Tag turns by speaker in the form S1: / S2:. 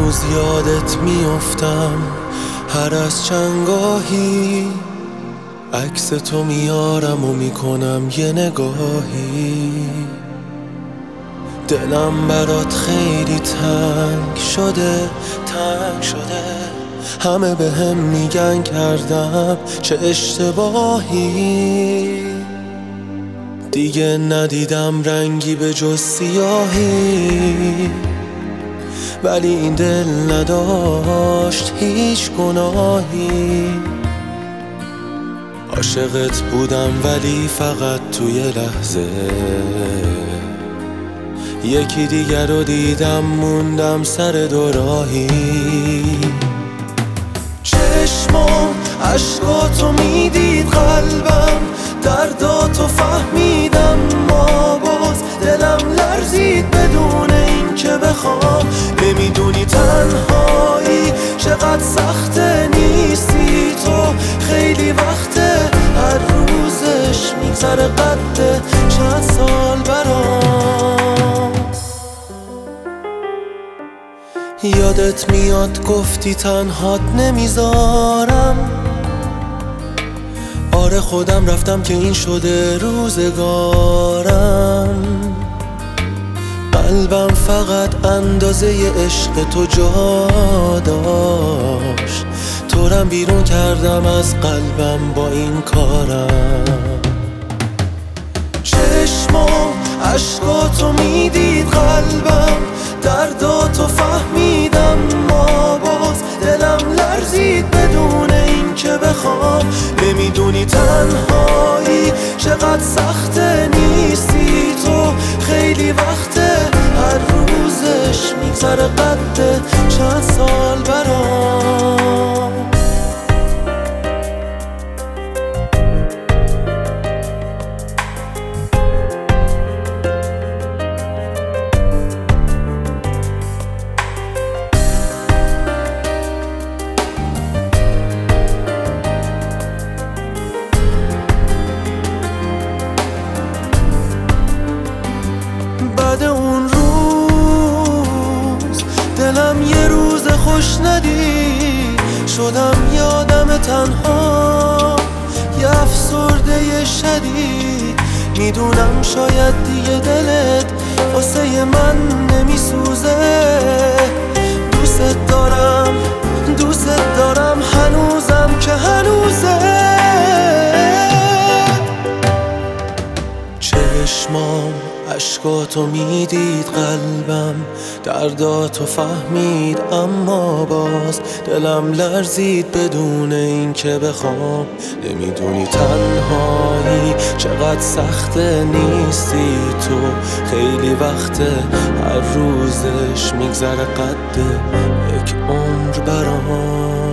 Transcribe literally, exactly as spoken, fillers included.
S1: روز یادت میافتم، هر از چندگاهی عکس تو میارم و میکنم یه نگاهی. دلم برات خیلی تنگ شده، تنگ شده. همه به هم میگن کردم چه اشتباهی. دیگه ندیدم رنگی به جز سیاهی، ولی این دل نداشت هیچ گناهی. عاشقت بودم ولی فقط توی لحظه، یکی دیگر رو دیدم موندم سر دوراهی. چشمام عشقاتو میدید، قلبم درداتو فهمیدم، ما باز دلم لرزید بدون این که بخوام. نمیدونی تنهایی چقدر سخته، نیستی تو خیلی وقته، هر روزش میگذره قده چند سال برام. یادت میاد گفتی تنهات نمیذارم، آره خودم رفتم که این شده روزگارم. قلبم فقط اندازه عشق تو جا داشت، تورم بیرون کردم از قلبم با این کارم. چشمام عشقاتو میدید، قلبم درداتو فهمیدم، ما باز دلم لرزید بدون این که بخوام. نمیدونی تنهایی چقدر سخته، نیستی تو خیلی وقته، هر روزش میگذره قده چند سال برام. بعد اون روز دلم یه روز خوش ندید، شدم یادم تنها، یه افسرده شدید. میدونم شاید دیگه دلت واسه من نمیسوزه، دوست دارم دوست دارم هنوزم که هنوزه. چشمام عشقاتو میدید، قلبم درداتو فهمید، اما باز دلم لرزید بدون این که بخوام. نمیدونی تنهایی چقدر سخته، نیستی تو خیلی وقته، هر روزش میگذره قده یک عمر برام.